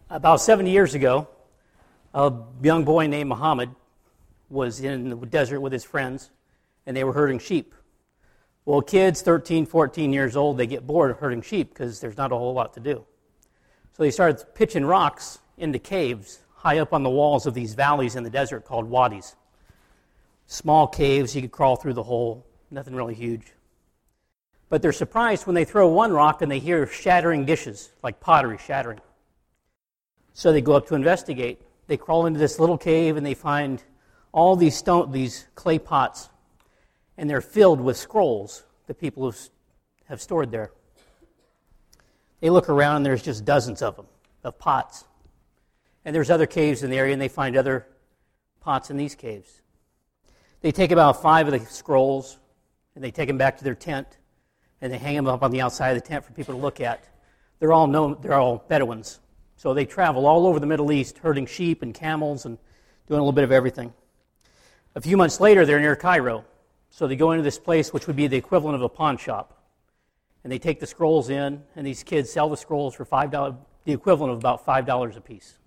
About 70 years ago, a young boy named Muhammad was in the desert with his friends, and they were herding sheep. Well, kids 13, 14 years old, they get bored of herding sheep because there's not a whole lot to do. So they started pitching rocks into caves high up on the walls of these valleys in the desert called wadis. Small caves, you could crawl through the hole, nothing really huge. But they're surprised when they throw one rock and they hear shattering dishes, like pottery shattering. So they go up to investigate. They crawl into this little cave and they find all these clay pots, and they're filled with scrolls that people have stored there. They look around and there's just dozens of them, of pots. And there's other caves in the area and they find other pots in these caves. They take about 5 of the scrolls and they take them back to their tent and they hang them up on the outside of the tent for people to look at. They're all Bedouins. So they travel all over the Middle East, herding sheep and camels and doing a little bit of everything. A few months later, they're near Cairo. So they go into this place which would be the equivalent of a pawn shop. And they take the scrolls in, and these kids sell the scrolls for $5, the equivalent of about $5 a piece.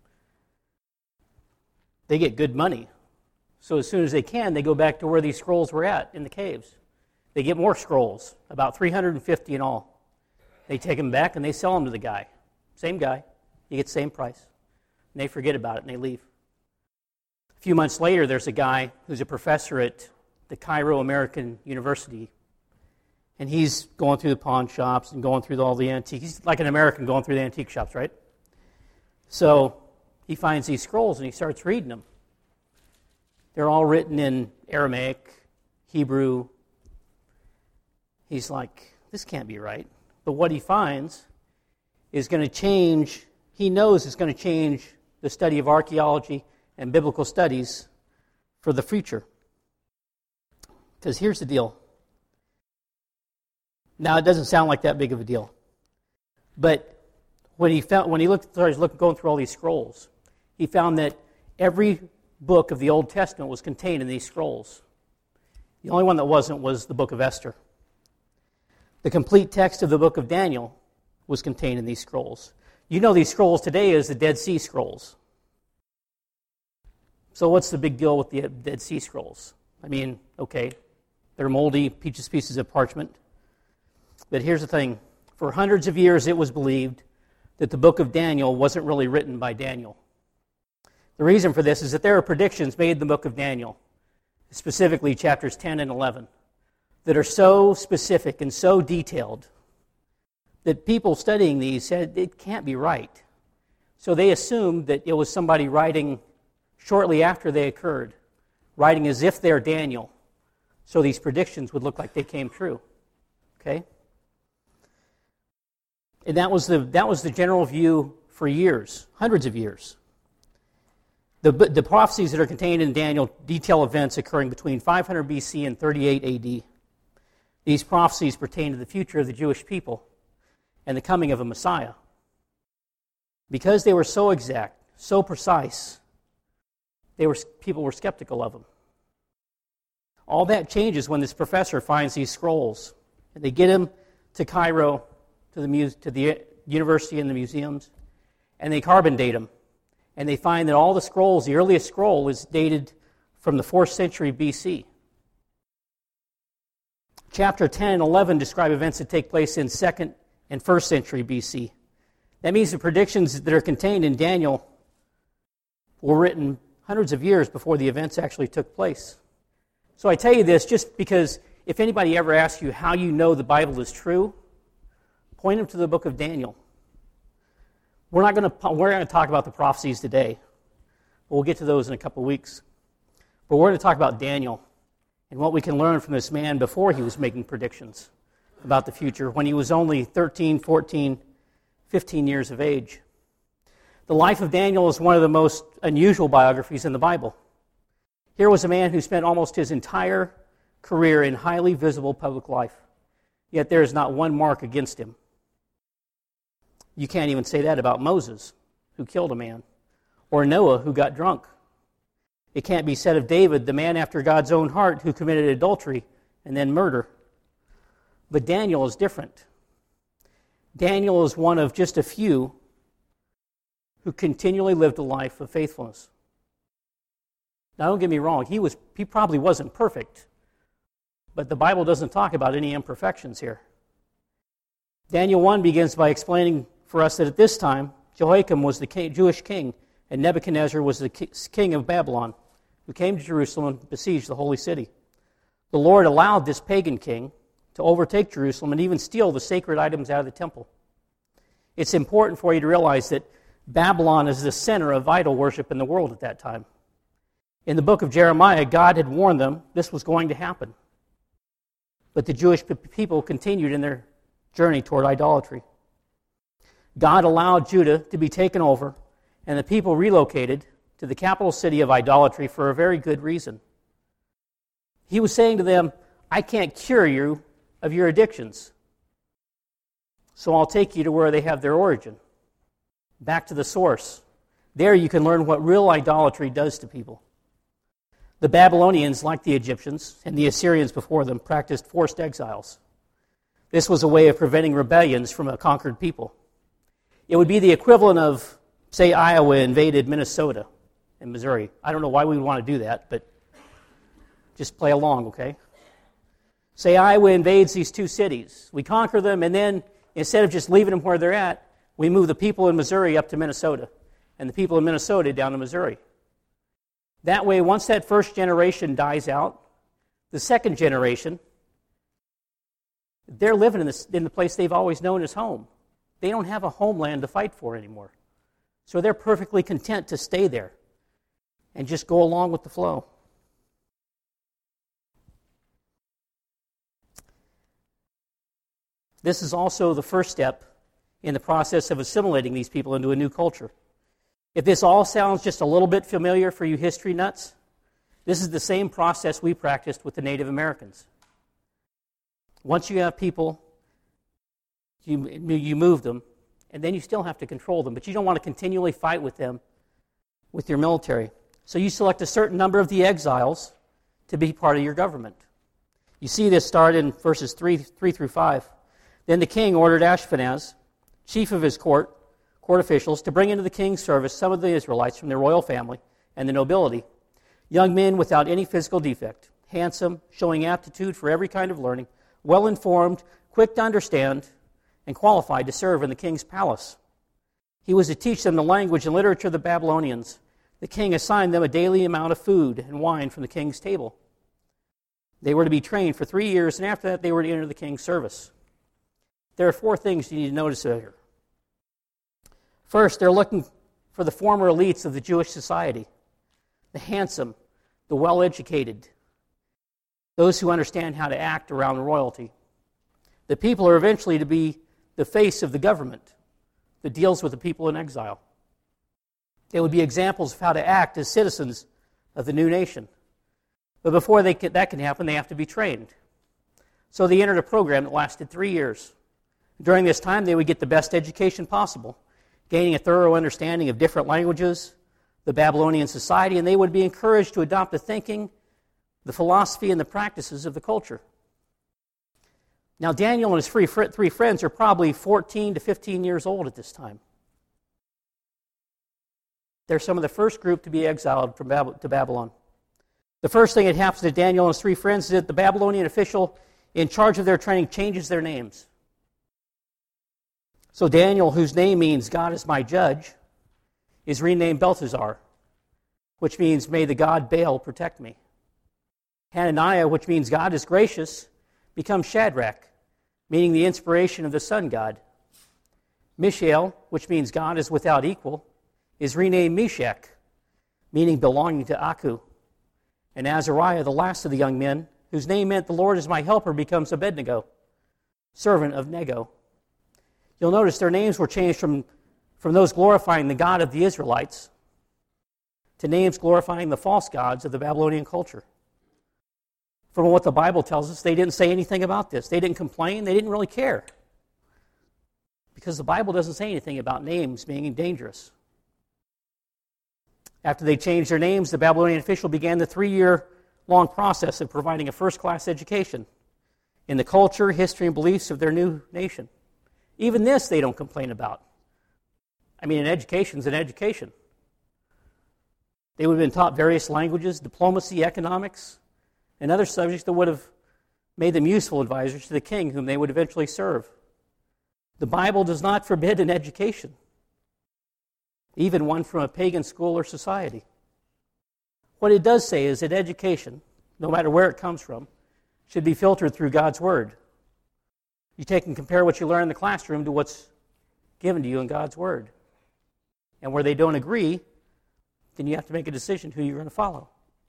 They get good money. So as soon as they can, they go back to where these scrolls were at, in the caves. They get more scrolls, about 350 in all. They take them back and they sell them to the guy. Same guy. You get the same price. And they forget about it and they leave. A few months later, there's a guy who's a professor at the Cairo American University. And he's going through the pawn shops and going through all the antiques. He's like an American going through the antique shops, right? So he finds these scrolls and he starts reading them. They're all written in Aramaic, Hebrew. He's like, this can't be right. But what he finds is going to change, he knows it's going to change the study of archaeology and biblical studies for the future. Because here's the deal. Now, it doesn't sound like that big of a deal. But when he started going through all these scrolls, he found that every book of the Old Testament was contained in these scrolls. The only one that wasn't was the book of Esther. The complete text of the book of Daniel was contained in these scrolls. You know these scrolls today as the Dead Sea Scrolls. So what's the big deal with the Dead Sea Scrolls? I mean, okay, they're moldy pieces of parchment. But here's the thing. For hundreds of years it was believed that the book of Daniel wasn't really written by Daniel. The reason for this is that there are predictions made in the book of Daniel, specifically chapters 10 and 11, that are so specific and so detailed that people studying these said it can't be right. So they assumed that it was somebody writing shortly after they occurred, writing as if they're Daniel, so these predictions would look like they came true. Okay? And that was the general view for years, hundreds of years. The prophecies that are contained in Daniel detail events occurring between 500 BC and 38 AD. These prophecies pertain to the future of the Jewish people and the coming of a Messiah. Because they were so exact, so precise, people were skeptical of them. All that changes when this professor finds these scrolls, and they get him to Cairo, to the university and the museums, and they carbon date them. And they find that all the scrolls, the earliest scroll is dated from the 4th century BC. Chapter 10 and 11 describe events that take place in 2nd and 1st century BC. That means the predictions that are contained in Daniel were written hundreds of years before the events actually took place. So I tell you this just because if anybody ever asks you how you know the Bible is true, point them to the book of Daniel. We're not going to talk about the prophecies today. We'll get to those in a couple of weeks. But we're going to talk about Daniel and what we can learn from this man before he was making predictions about the future, when he was only 13, 14, 15 years of age. The life of Daniel is one of the most unusual biographies in the Bible. Here was a man who spent almost his entire career in highly visible public life, yet there is not one mark against him. You can't even say that about Moses, who killed a man, or Noah, who got drunk. It can't be said of David, the man after God's own heart, who committed adultery and then murder. But Daniel is different. Daniel is one of just a few who continually lived a life of faithfulness. Now, don't get me wrong, he probably wasn't perfect, but the Bible doesn't talk about any imperfections here. Daniel 1 begins by explaining for us that at this time, Jehoiakim was the Jewish king, and Nebuchadnezzar was the king of Babylon, who came to Jerusalem and besieged the holy city. The Lord allowed this pagan king to overtake Jerusalem and even steal the sacred items out of the temple. It's important for you to realize that Babylon is the center of idol worship in the world at that time. In the book of Jeremiah, God had warned them this was going to happen. But the Jewish people continued in their journey toward idolatry. God allowed Judah to be taken over, and the people relocated to the capital city of idolatry for a very good reason. He was saying to them, I can't cure you of your addictions, so I'll take you to where they have their origin, back to the source. There you can learn what real idolatry does to people. The Babylonians, like the Egyptians and the Assyrians before them, practiced forced exiles. This was a way of preventing rebellions from a conquered people. It would be the equivalent of, say, Iowa invaded Minnesota and Missouri. I don't know why we would want to do that, but just play along, okay? Say Iowa invades these two cities. We conquer them, and then instead of just leaving them where they're at, we move the people in Missouri up to Minnesota, and the people in Minnesota down to Missouri. That way, once that first generation dies out, the second generation, they're living in the place they've always known as home. They don't have a homeland to fight for anymore. So they're perfectly content to stay there and just go along with the flow. This is also the first step in the process of assimilating these people into a new culture. If this all sounds just a little bit familiar for you history nuts, this is the same process we practiced with the Native Americans. Once you have people, you move them, and then you still have to control them, but you don't want to continually fight with them with your military. So you select a certain number of the exiles to be part of your government. You see this start in verses 3 through 5. Then the king ordered Ashpenaz, chief of his court officials, to bring into the king's service some of the Israelites from their royal family and the nobility, young men without any physical defect, handsome, showing aptitude for every kind of learning, well-informed, quick to understand, and qualified to serve in the king's palace. He was to teach them the language and literature of the Babylonians. The king assigned them a daily amount of food and wine from the king's table. They were to be trained for 3 years, and after that they were to enter the king's service. There are 4 things you need to notice here. First, they're looking for the former elites of the Jewish society, the handsome, the well-educated, those who understand how to act around royalty. The people are eventually to be the face of the government that deals with the people in exile. They would be examples of how to act as citizens of the new nation. But before that can happen, they have to be trained. So they entered a program that lasted 3 years. During this time, they would get the best education possible, gaining a thorough understanding of different languages, the Babylonian society, and they would be encouraged to adopt the thinking, the philosophy, and the practices of the culture. Now, Daniel and his 3 friends are probably 14 to 15 years old at this time. They're some of the first group to be exiled to Babylon. The first thing that happens to Daniel and his 3 friends is that the Babylonian official in charge of their training changes their names. So Daniel, whose name means God is my judge, is renamed Belteshazzar, which means may the god Baal protect me. Hananiah, which means God is gracious, becomes Shadrach, meaning the inspiration of the sun god. Mishael, which means God is without equal, is renamed Meshach, meaning belonging to Aku. And Azariah, the last of the young men, whose name meant the Lord is my helper, becomes Abednego, servant of Nego. You'll notice their names were changed from those glorifying the God of the Israelites to names glorifying the false gods of the Babylonian culture. From what the Bible tells us, they didn't say anything about this. They didn't complain. They didn't really care. Because the Bible doesn't say anything about names being dangerous. After they changed their names, the Babylonian official began the 3-year-long process of providing a first-class education in the culture, history, and beliefs of their new nation. Even this they don't complain about. I mean, an education's an education. They would have been taught various languages, diplomacy, economics, and other subjects that would have made them useful advisors to the king whom they would eventually serve. The Bible does not forbid an education, even one from a pagan school or society. What it does say is that education, no matter where it comes from, should be filtered through God's Word. You take and compare what you learn in the classroom to what's given to you in God's Word. And where they don't agree, then you have to make a decision who you're going to follow.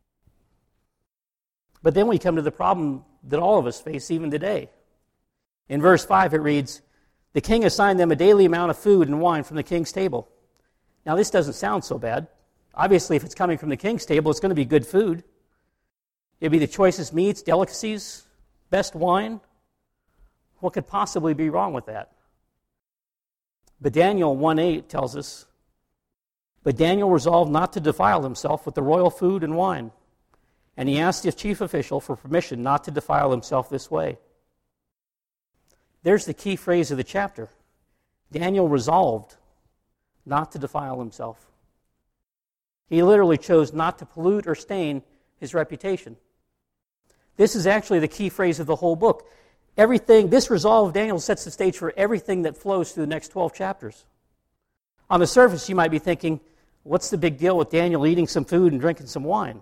But then we come to the problem that all of us face even today. In verse 5 it reads, "The king assigned them a daily amount of food and wine from the king's table." Now this doesn't sound so bad. Obviously, if it's coming from the king's table, it's going to be good food. It'd be the choicest meats, delicacies, best wine. What could possibly be wrong with that? But Daniel 1:8 tells us, "But Daniel resolved not to defile himself with the royal food and wine, and he asked his chief official for permission not to defile himself this way." There's the key phrase of the chapter. Daniel resolved not to defile himself. He literally chose not to pollute or stain his reputation. This is actually the key phrase of the whole book. This resolve of Daniel sets the stage for everything that flows through the next 12 chapters. On the surface, you might be thinking, what's the big deal with Daniel eating some food and drinking some wine?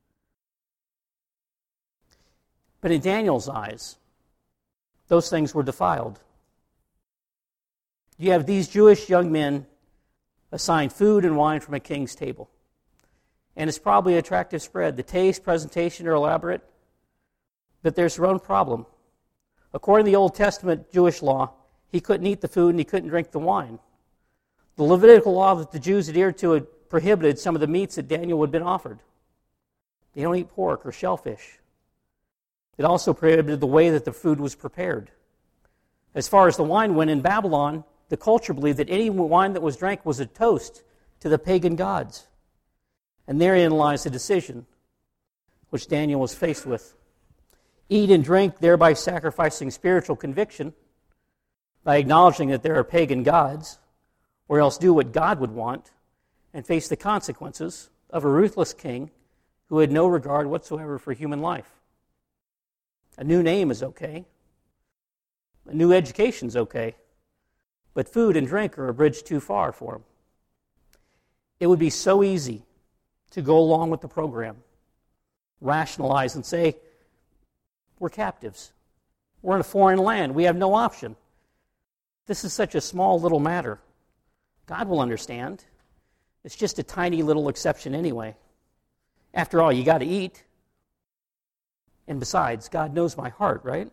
But in Daniel's eyes, those things were defiled. You have these Jewish young men assigned food and wine from a king's table. And it's probably an attractive spread. The taste, presentation are elaborate, but there's their own problem. According to the Old Testament Jewish law, he couldn't eat the food and he couldn't drink the wine. The Levitical law that the Jews adhered to had prohibited some of the meats that Daniel had been offered. They don't eat pork or shellfish. It also prohibited the way that the food was prepared. As far as the wine went in Babylon, the culture believed that any wine that was drank was a toast to the pagan gods. And therein lies the decision which Daniel was faced with. Eat and drink, thereby sacrificing spiritual conviction by acknowledging that there are pagan gods, or else do what God would want and face the consequences of a ruthless king who had no regard whatsoever for human life. A new name is okay. A new education is okay. But food and drink are a bridge too far for him. It would be so easy to go along with the program, rationalize and say, we're captives. We're in a foreign land. We have no option. This is such a small little matter. God will understand. It's just a tiny little exception anyway. After all, you got to eat. And besides, God knows my heart, right?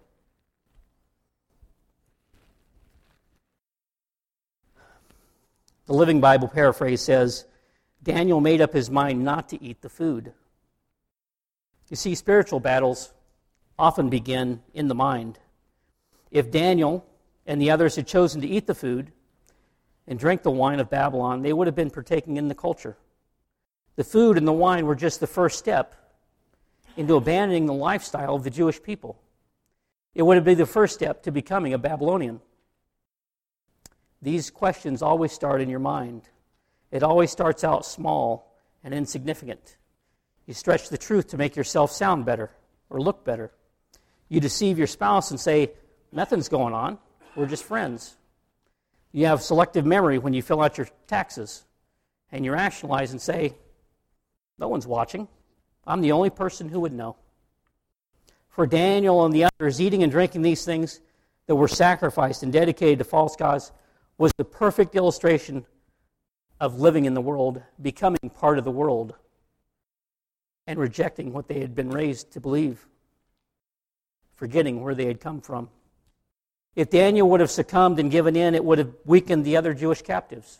The Living Bible paraphrase says, Daniel made up his mind not to eat the food. You see, spiritual battles often begin in the mind. If Daniel and the others had chosen to eat the food and drink the wine of Babylon, they would have been partaking in the culture. The food and the wine were just the first step into abandoning the lifestyle of the Jewish people. It would have been the first step to becoming a Babylonian. These questions always start in your mind. It always starts out small and insignificant. You stretch the truth to make yourself sound better or look better. You deceive your spouse and say, nothing's going on, we're just friends. You have selective memory when you fill out your taxes, and you rationalize and say, no one's watching. I'm the only person who would know. For Daniel and the others, eating and drinking these things that were sacrificed and dedicated to false gods was the perfect illustration of living in the world, becoming part of the world, and rejecting what they had been raised to believe, forgetting where they had come from. If Daniel would have succumbed and given in, it would have weakened the other Jewish captives.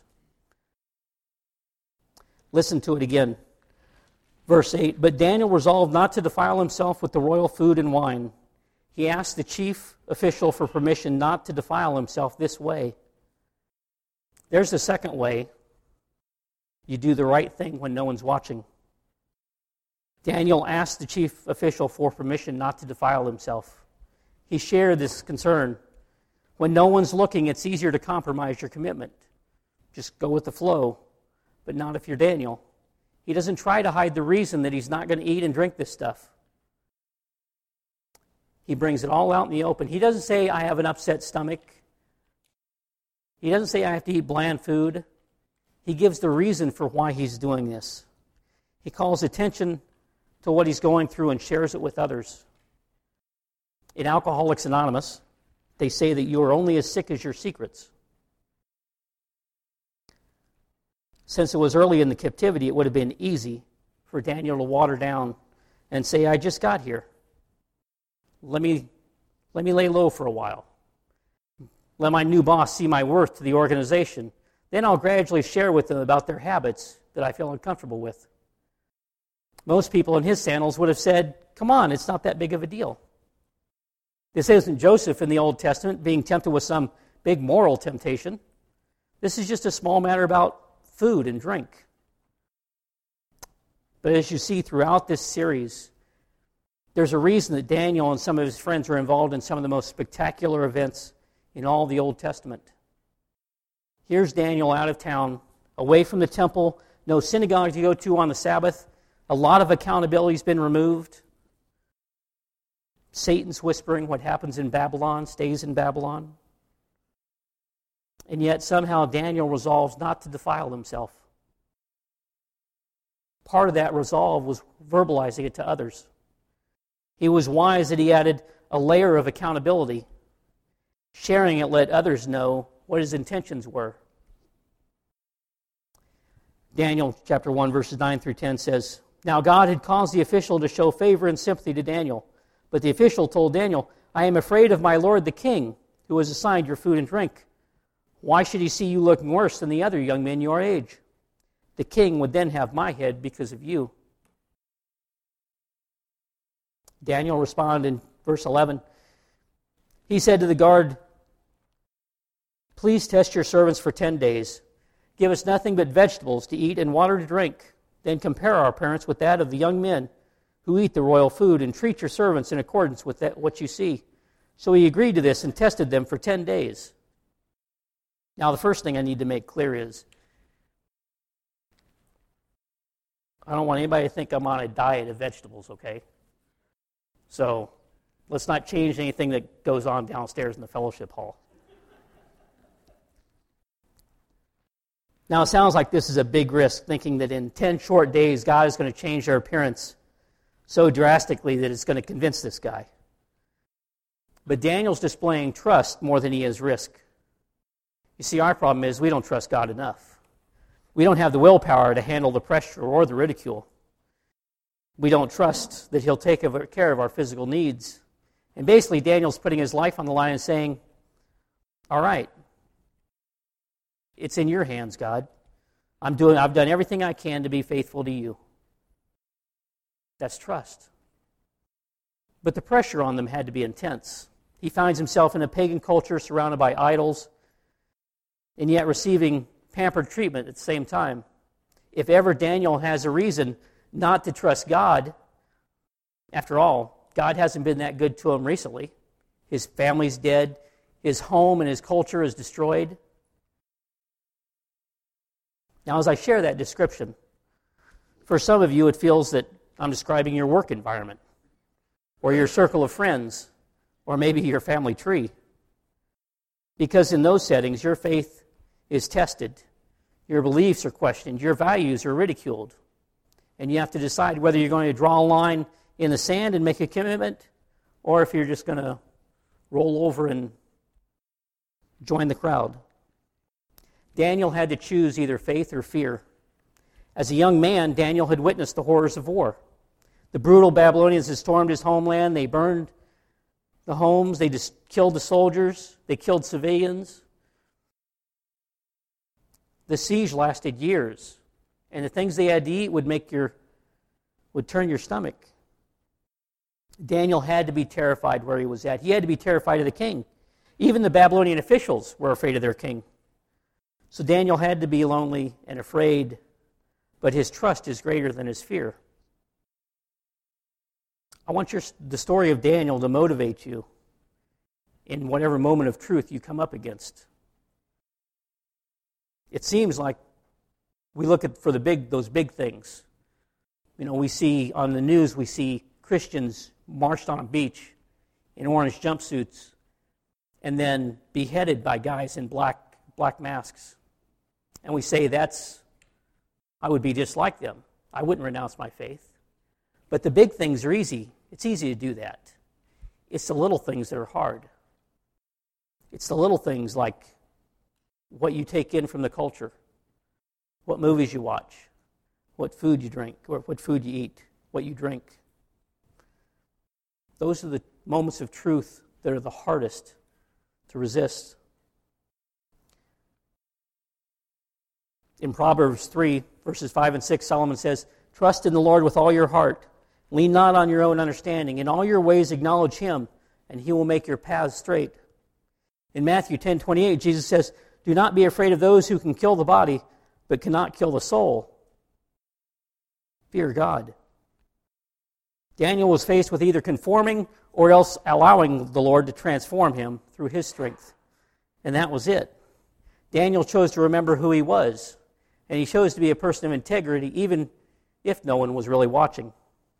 Listen to it again. Verse 8, but Daniel resolved not to defile himself with the royal food and wine. He asked the chief official for permission not to defile himself this way. There's the second way. You do the right thing when no one's watching. Daniel asked the chief official for permission not to defile himself. He shared this concern. When no one's looking, it's easier to compromise your commitment. Just go with the flow, but not if you're Daniel. He doesn't try to hide the reason that he's not going to eat and drink this stuff. He brings it all out in the open. He doesn't say, I have an upset stomach. He doesn't say, I have to eat bland food. He gives the reason for why he's doing this. He calls attention to what he's going through and shares it with others. In Alcoholics Anonymous, they say that you are only as sick as your secrets. Since it was early in the captivity, it would have been easy for Daniel to water down and say, I just got here. Let me lay low for a while. Let my new boss see my worth to the organization. Then I'll gradually share with them about their habits that I feel uncomfortable with. Most people in his sandals would have said, come on, it's not that big of a deal. This isn't Joseph in the Old Testament being tempted with some big moral temptation. This is just a small matter about food and drink. But as you see throughout this series, there's a reason that Daniel and some of his friends were involved in some of the most spectacular events in all the Old Testament. Here's Daniel out of town, away from the temple, no synagogue to go to on the Sabbath. A lot of accountability's been removed. Satan's whispering what happens in Babylon stays in Babylon. And yet somehow Daniel resolves not to defile himself. Part of that resolve was verbalizing it to others. He was wise that he added a layer of accountability. Sharing it let others know what his intentions were. Daniel chapter 1, verses 9 through 10 says, Now God had caused the official to show favor and sympathy to Daniel. But the official told Daniel, I am afraid of my lord the king, who has assigned your food and drink. Why should he see you looking worse than the other young men your age? The king would then have my head because of you. Daniel responded in verse 11. He said to the guard, Please test your servants for 10 days. Give us nothing but vegetables to eat and water to drink. Then compare our appearance with that of the young men who eat the royal food, and treat your servants in accordance with what you see. So he agreed to this and tested them for 10 days. Now, the first thing I need to make clear is, I don't want anybody to think I'm on a diet of vegetables, okay? So let's not change anything that goes on downstairs in the fellowship hall. Now, it sounds like this is a big risk, thinking that in 10 short days, God is going to change their appearance so drastically that it's going to convince this guy. But Daniel's displaying trust more than he is risk. You see, our problem is we don't trust God enough. We don't have the willpower to handle the pressure or the ridicule. We don't trust that he'll take care of our physical needs. And basically, Daniel's putting his life on the line and saying, all right, it's in your hands, God. I've done everything I can to be faithful to you. That's trust. But the pressure on them had to be intense. He finds himself in a pagan culture surrounded by idols, and yet receiving pampered treatment at the same time. If ever Daniel has a reason not to trust God, after all, God hasn't been that good to him recently. His family's dead. His home and his culture is destroyed. Now, as I share that description, for some of you it feels that I'm describing your work environment, or your circle of friends, or maybe your family tree. Because in those settings, your faith is tested, your beliefs are questioned, your values are ridiculed, and you have to decide whether you're going to draw a line in the sand and make a commitment, or if you're just going to roll over and join the crowd. Daniel had to choose either faith or fear. As a young man, Daniel had witnessed the horrors of war. The brutal Babylonians had stormed his homeland. They burned the homes. They just killed the soldiers. They killed civilians. The siege lasted years, and the things they had to eat would turn your stomach. Daniel had to be terrified where he was at. He had to be terrified of the king. Even the Babylonian officials were afraid of their king. So Daniel had to be lonely and afraid, but his trust is greater than his fear. I want the story of Daniel to motivate you in whatever moment of truth you come up against. It seems like we look at for those big things. We see on the news, we see Christians marched on a beach in orange jumpsuits and then beheaded by guys in black masks. And we say I would be just like them. I wouldn't renounce my faith. But the big things are easy. It's easy to do that. It's the little things that are hard. It's the little things like what you take in from the culture, what movies you watch, what food you drink, or what food you eat, what you drink. Those are the moments of truth that are the hardest to resist. In Proverbs 3, verses 5 and 6, Solomon says, "Trust in the Lord with all your heart. Lean not on your own understanding. In all your ways acknowledge Him, and He will make your paths straight." In Matthew 10:28, Jesus says, "Do not be afraid of those who can kill the body, but cannot kill the soul. Fear God." Daniel was faced with either conforming or else allowing the Lord to transform him through His strength. And that was it. Daniel chose to remember who he was, and he chose to be a person of integrity even if no one was really watching.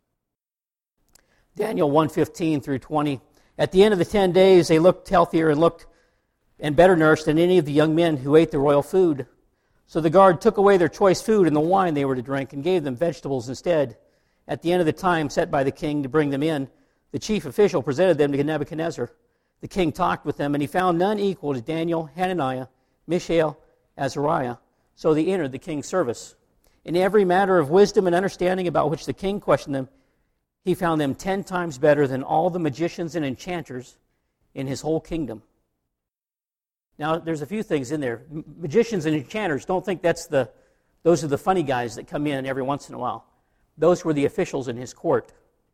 Daniel 1:15 through 20. At the end of the 10 days, they looked healthier and better nourished than any of the young men who ate the royal food. So the guard took away their choice food and the wine they were to drink and gave them vegetables instead. At the end of the time set by the king to bring them in, the chief official presented them to Nebuchadnezzar. The king talked with them, and he found none equal to Daniel, Hananiah, Mishael, Azariah. So they entered the king's service. In every matter of wisdom and understanding about which the king questioned them, he found them 10 times better than all the magicians and enchanters in his whole kingdom. Now, there's a few things in there. Magicians and enchanters, don't think those are the funny guys that come in every once in a while. Those were the officials in his court.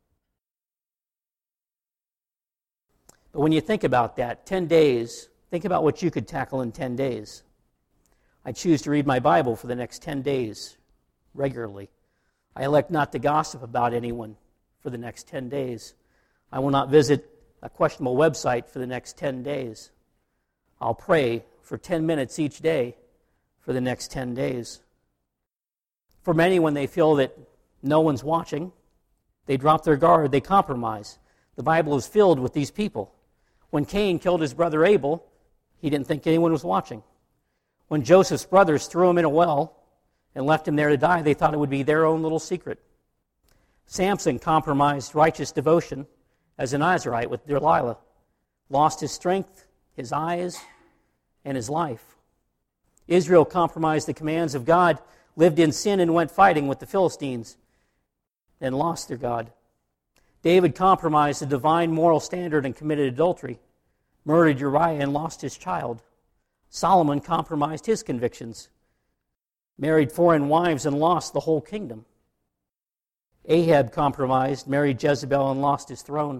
But when you think about that, 10 days, think about what you could tackle in 10 days. I choose to read my Bible for the next 10 days regularly. I elect not to gossip about anyone for the next 10 days. I will not visit a questionable website for the next 10 days. I'll pray for 10 minutes each day for the next 10 days. For many, when they feel that no one's watching, they drop their guard, they compromise. The Bible is filled with these people. When Cain killed his brother Abel, he didn't think anyone was watching. When Joseph's brothers threw him in a well and left him there to die, they thought it would be their own little secret. Samson compromised righteous devotion as a Nazirite with Delilah, lost his strength, his eyes, and his life. Israel compromised the commands of God, lived in sin, and went fighting with the Philistines, and lost their God. David compromised the divine moral standard and committed adultery, murdered Uriah, and lost his child. Solomon compromised his convictions, married foreign wives, and lost the whole kingdom. Ahab compromised, married Jezebel, and lost his throne.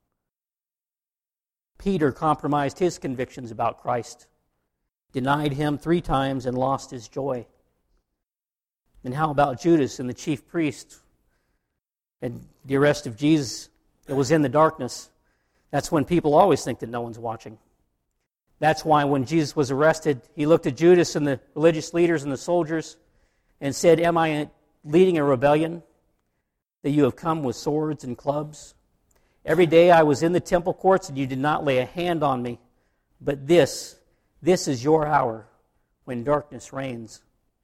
Peter compromised his convictions about Christ, denied Him 3 times, and lost his joy. And how about Judas and the chief priest and the arrest of Jesus? It was in the darkness. That's when people always think that no one's watching. That's why when Jesus was arrested, he looked at Judas and the religious leaders and the soldiers and said, "Am I leading a rebellion that you have come with swords and clubs? Every day I was in the temple courts and you did not lay a hand on me. But this is your hour when darkness reigns."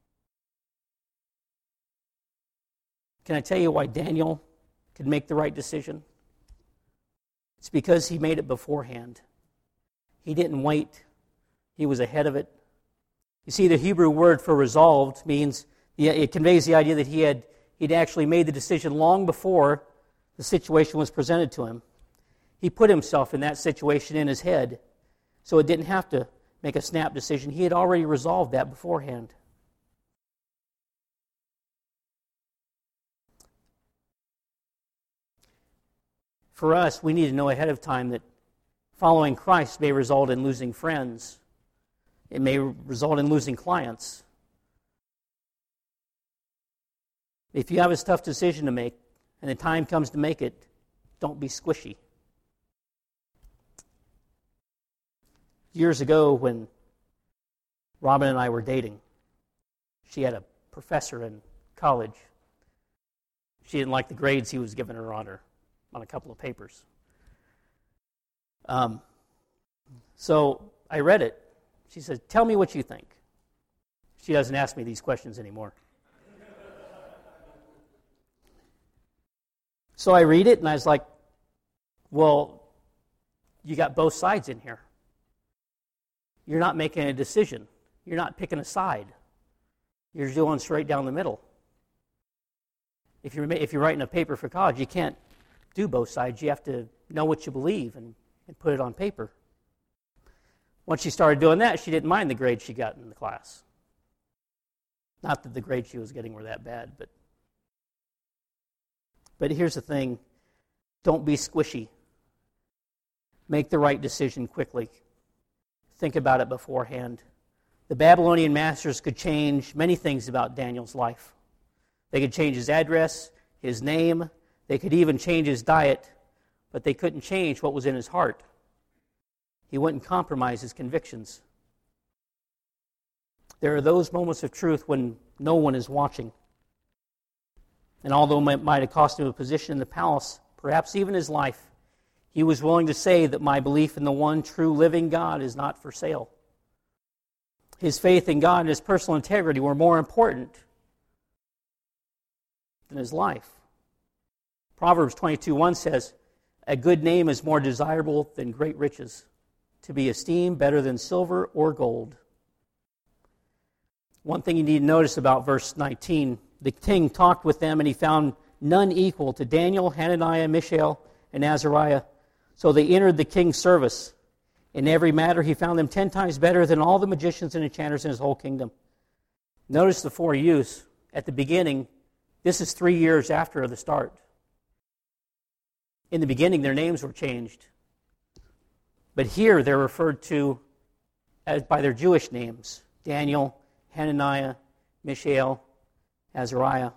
Can I tell you why Daniel could make the right decision? It's because he made it beforehand. He didn't wait. He was ahead of it. You see, the Hebrew word for resolved means, it conveys the idea that he'd actually made the decision long before the situation was presented to him. He put himself in that situation in his head, so it didn't have to make a snap decision. He had already resolved that beforehand. For us, we need to know ahead of time that following Christ may result in losing friends. It may result in losing clients. If you have a tough decision to make and the time comes to make it, don't be squishy. Years ago when Robin and I were dating, She had a professor in college. She didn't like the grades he was giving her on a couple of papers. So I read it. She said, "Tell me what you think." She doesn't ask me these questions anymore. So I read it, and I was like, well, you got both sides in here. You're not making a decision. You're not picking a side. You're going straight down the middle. If you're writing a paper for college, you can't do both sides. You have to know what you believe and put it on paper. Once she started doing that, she didn't mind the grades she got in the class. Not that the grades she was getting were that bad, but here's the thing. Don't be squishy. Make the right decision quickly. Think about it beforehand. The Babylonian masters could change many things about Daniel's life. They could change his address, his name. They could even change his diet, but they couldn't change what was in his heart. He wouldn't compromise his convictions. There are those moments of truth when no one is watching. And although it might have cost him a position in the palace, perhaps even his life, he was willing to say that my belief in the one true living God is not for sale. His faith in God and his personal integrity were more important than his life. Proverbs 22:1 says, "A good name is more desirable than great riches, to be esteemed better than silver or gold." One thing you need to notice about verse 19, the king talked with them and he found none equal to Daniel, Hananiah, Mishael, and Azariah. So they entered the king's service. In every matter he found them 10 times better than all the magicians and enchanters in his whole kingdom. Notice the 4 youths. At the beginning, this is 3 years after the start. In the beginning, their names were changed. But here they're referred to as by their Jewish names: Daniel, Hananiah, Mishael, Azariah.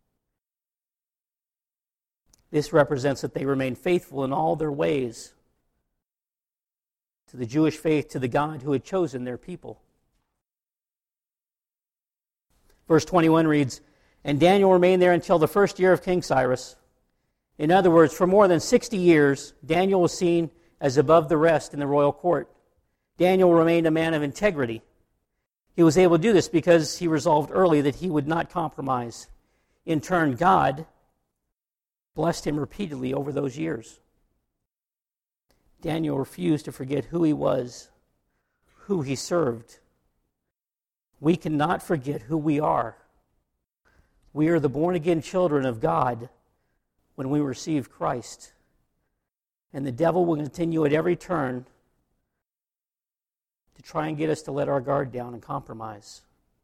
This represents that they remained faithful in all their ways to the Jewish faith, to the God who had chosen their people. Verse 21 reads, "And Daniel remained there until the first year of King Cyrus." In other words, for more than 60 years, Daniel was seen as above the rest in the royal court. Daniel remained a man of integrity. He was able to do this because he resolved early that he would not compromise. In turn, God blessed him repeatedly over those years. Daniel refused to forget who he was, who he served. We cannot forget who we are. We are the born-again children of God when we receive Christ. And the devil will continue at every turn to try and get us to let our guard down and compromise.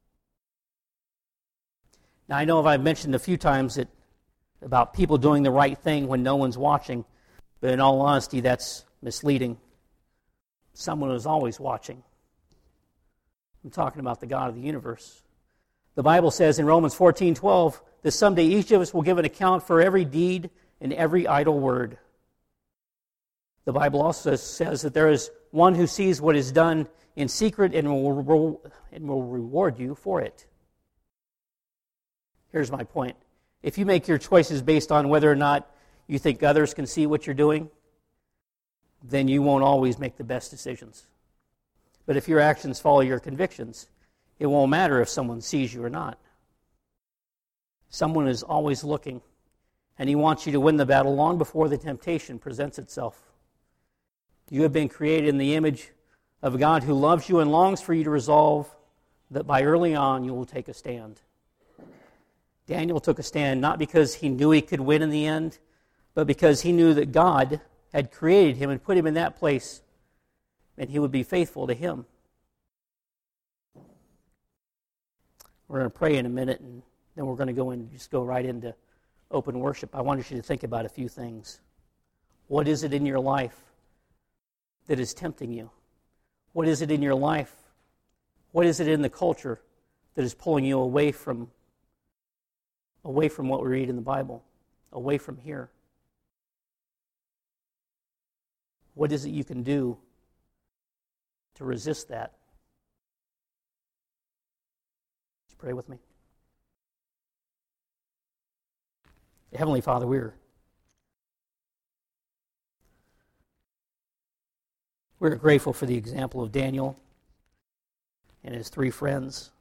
Now, I know I've mentioned a few times about people doing the right thing when no one's watching, but in all honesty, that's misleading. Someone is always watching. I'm talking about the God of the universe. The Bible says in Romans 14:12 that someday each of us will give an account for every deed and every idle word. The Bible also says that there is one who sees what is done in secret and will reward you for it. Here's my point. If you make your choices based on whether or not you think others can see what you're doing, then you won't always make the best decisions. But if your actions follow your convictions, it won't matter if someone sees you or not. Someone is always looking, and he wants you to win the battle long before the temptation presents itself. You have been created in the image of a God who loves you and longs for you to resolve that by early on you will take a stand. Daniel took a stand not because he knew he could win in the end, but because he knew that God had created him and put him in that place, and he would be faithful to him. We're going to pray in a minute, and then we're going to go right into open worship. I want you to think about a few things. What is it in your life that is tempting you? What is it in your life? What is it in the culture that is pulling you away from what we read in the Bible, away from here? What is it you can do to resist that? pray with me? Heavenly Father, we're grateful for the example of Daniel and his 3 friends.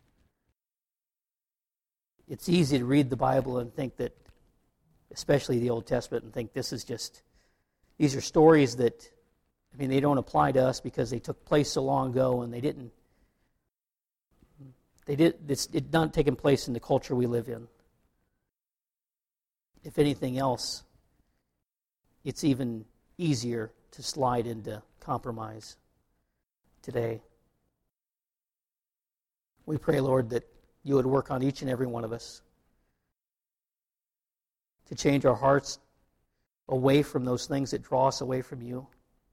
It's easy to read the Bible and think that, especially the Old Testament, and think these are stories that, they don't apply to us because they took place so long ago and it's not taking place in the culture we live in. If anything else, it's even easier to slide into compromise today. We pray, Lord, that you would work on each and every one of us to change our hearts away from those things that draw us away from you.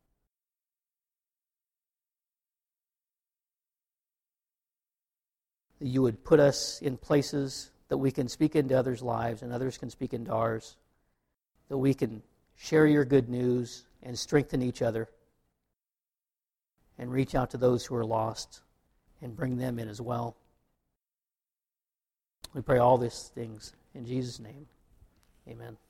That you would put us in places that we can speak into others' lives and others can speak into ours. That we can share your good news and strengthen each other and reach out to those who are lost and bring them in as well. We pray all these things in Jesus' name. Amen.